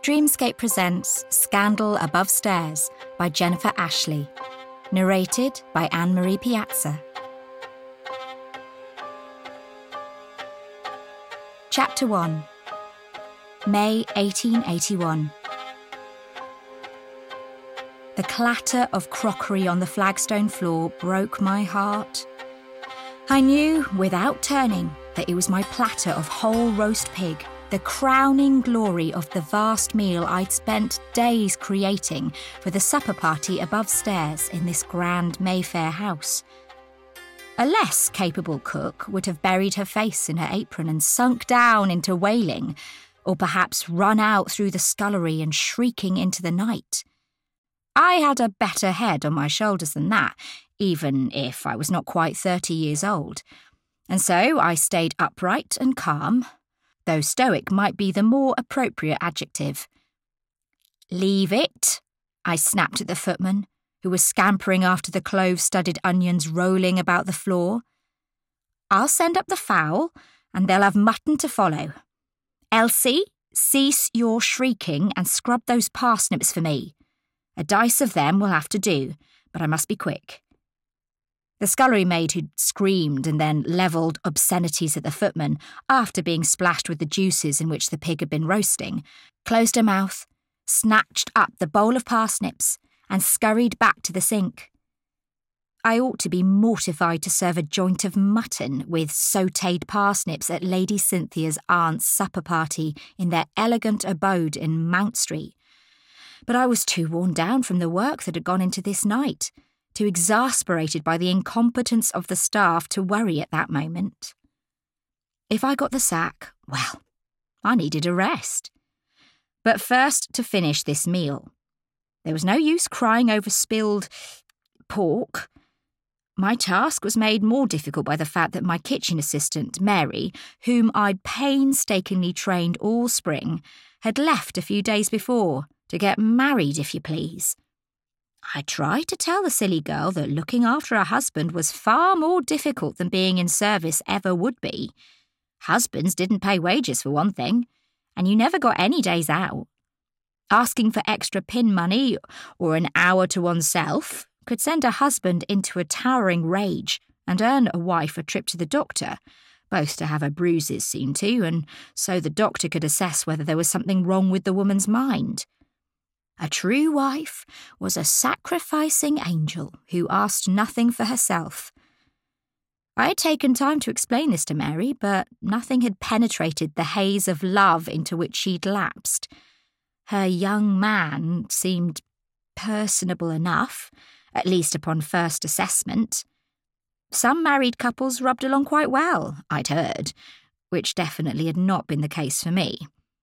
Dreamscape presents Scandal Above Stairs by Jennifer Ashley. Narrated by Anne-Marie Piazza. Chapter 1. May 1881. The clatter of crockery on the flagstone floor broke my heart. I knew, without turning, that it was my platter of whole roast pig, the crowning glory of the vast meal I'd spent days creating for the supper party above stairs in this grand Mayfair house. A less capable cook would have buried her face in her apron and sunk down into wailing, or perhaps run out through the scullery and shrieking into the night. I had a better head on my shoulders than that, even if I was not quite 30 years old, and so I stayed upright and calm, though stoic might be the more appropriate adjective. "Leave it," I snapped at the footman, who was scampering after the clove-studded onions rolling about the floor. "I'll send up the fowl, and they'll have mutton to follow. Elsie, cease your shrieking and scrub those parsnips for me. A dice of them will have to do, but I must be quick." The scullery maid, who'd screamed and then levelled obscenities at the footman after being splashed with the juices in which the pig had been roasting, closed her mouth, snatched up the bowl of parsnips, and scurried back to the sink. I ought to be mortified to serve a joint of mutton with sautéed parsnips at Lady Cynthia's aunt's supper party in their elegant abode in Mount Street. But I was too worn down from the work that had gone into this night, too exasperated by the incompetence of the staff to worry at that moment. If I got the sack, well, I needed a rest. But first to finish this meal. There was no use crying over spilled pork. My task was made more difficult by the fact that my kitchen assistant, Mary, whom I'd painstakingly trained all spring, had left a few days before to get married, if you please. I tried to tell the silly girl that looking after a husband was far more difficult than being in service ever would be. Husbands didn't pay wages for one thing, and you never got any days out. Asking for extra pin money or an hour to oneself could send a husband into a towering rage and earn a wife a trip to the doctor, both to have her bruises seen to and so the doctor could assess whether there was something wrong with the woman's mind. A true wife was a sacrificing angel who asked nothing for herself. I had taken time to explain this to Mary, but nothing had penetrated the haze of love into which she'd lapsed. Her young man seemed personable enough, at least upon first assessment. Some married couples rubbed along quite well, I'd heard, which definitely had not been the case for me.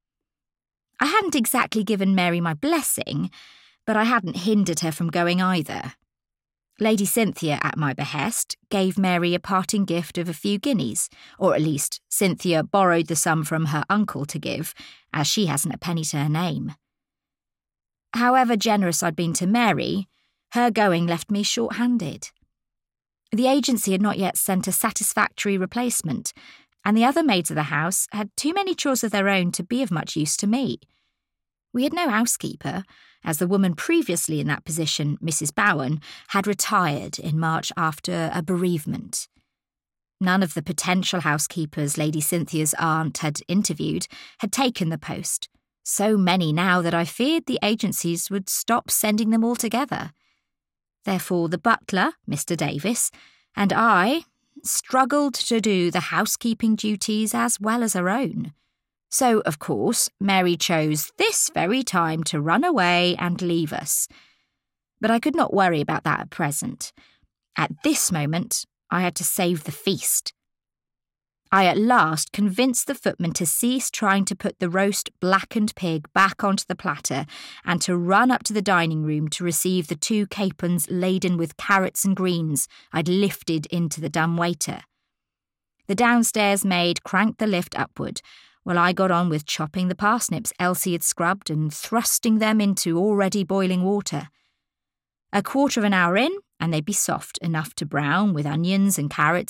I hadn't exactly given Mary my blessing, but I hadn't hindered her from going either. Lady Cynthia, at my behest, gave Mary a parting gift of a few guineas, or at least Cynthia borrowed the sum from her uncle to give, as she hasn't a penny to her name. However generous I'd been to Mary, her going left me short-handed. The agency had not yet sent a satisfactory replacement, and the other maids of the house had too many chores of their own to be of much use to me. We had no housekeeper, as the woman previously in that position, Mrs. Bowen, had retired in March after a bereavement. None of the potential housekeepers Lady Cynthia's aunt had interviewed had taken the post, so many now that I feared the agencies would stop sending them altogether. Therefore the butler, Mr. Davis, and I struggled to do the housekeeping duties as well as her own. So, of course, Mary chose this very time to run away and leave us. But I could not worry about that at present. At this moment, I had to save the feast. I at last convinced the footman to cease trying to put the roast blackened pig back onto the platter and to run up to the dining room to receive the 2 capons laden with carrots and greens I'd lifted into the dumb waiter. The downstairs maid cranked the lift upward, while I got on with chopping the parsnips Elsie had scrubbed and thrusting them into already boiling water. A quarter of an hour in, and they'd be soft enough to brown with onions and carrots